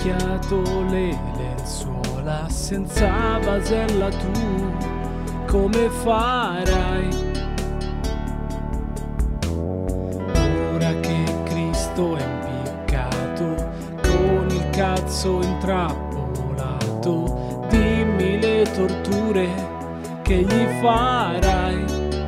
macchiato le lenzuola senza vasella, tu come farai? Ora che Cristo è impiccato, con il cazzo intrappolato, dimmi le torture che gli farai.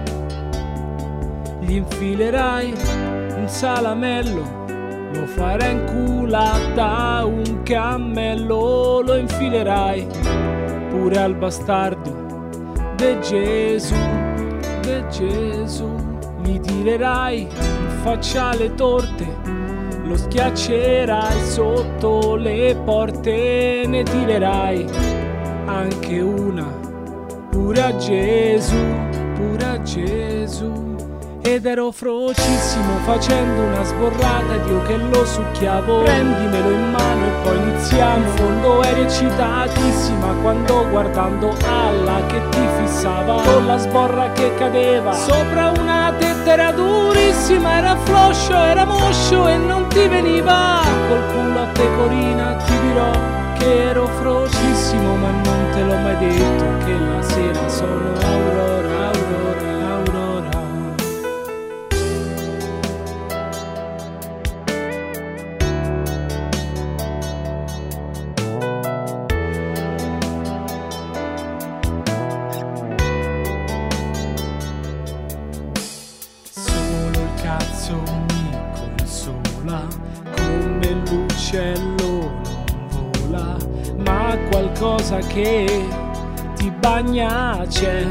Gli infilerai un salamello, lo farai inculata un cammello, lo infilerai pure al bastardo de Gesù, gli tirerai in faccia le torte, lo schiaccerai sotto le porte, ne tirerai anche una pure a Gesù, pure a Gesù. Ed ero frocissimo facendo una sborrata, Dio che lo succhiavo, prendimelo in mano e poi iniziamo. In fondo eri eccitatissima quando guardando Allah che ti fissava, con la sborra che cadeva sopra una tetta, era durissima, era floscio, era moscio e non ti veniva. Col culo a pecorina ti dirò che ero frocissimo, ma non te l'ho mai detto che la sera sono Aurora, Aurora, Aurora. Mi consola, come l'uccello non vola, ma qualcosa che ti bagna c'è.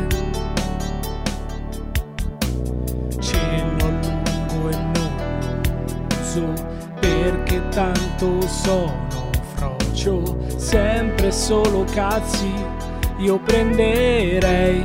Cielo lungo e non uso, perché tanto sono frocio, sempre solo cazzi io prenderei.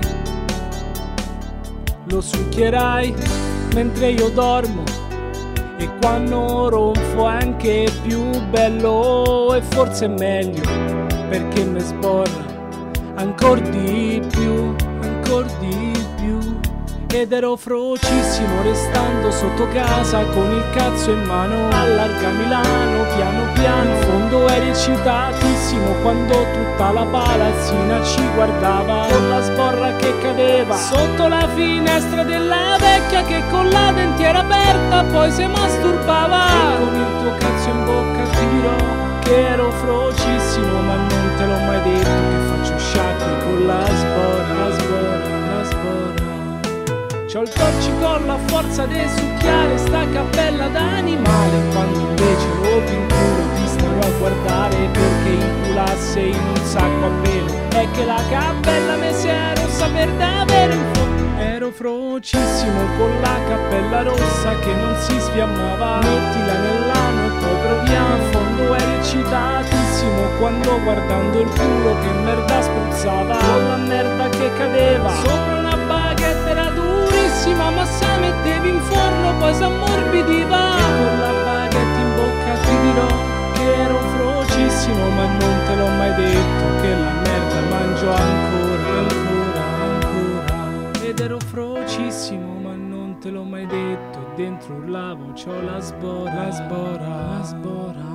Lo succhierai mentre io dormo, e quando ronfo è anche più bello, e forse è meglio perché mi sborra ancor di più, ancor di più. Ed ero frocissimo restando sotto casa con il cazzo in mano, allarga Milano piano piano. In fondo eri eccitatissimo quando tutta la palazzina ci guardava, con la sborra che cadeva sotto la finestra della vecchia che con la dentiera aperta poi si masturbava. E con il tuo cazzo in bocca ti dirò che ero frocissimo, ma non te l'ho mai detto che faccio sciacque con la sborra, la sborra, la sborra. C'ho il torcicollo a forza di succhiare sta cappella d'animale, quando invece ero in culo ti stavo a guardare perché inculasse in un sacco a pelo. È che la cappella me si è rossa per davvero in fondo. Ero frocissimo con la cappella rossa che non si sfiammava, mettila nell'ano e poi proviamo. In fondo eri eccitatissimo quando guardando il culo che merda spruzzava, con la merda che cadeva sopra una baguette, era durissima ma se la mettevi in forno poi s'ammorbidiva. E con la baguette in bocca ti dirò che ero frocissimo, ma non te l'ho mai detto che la merda mangio ancora, ancora, ancora. Ed ero frocissimo ma non te l'ho mai detto, e dentro urlavo c'ho la sbora, la sbora, la sbora.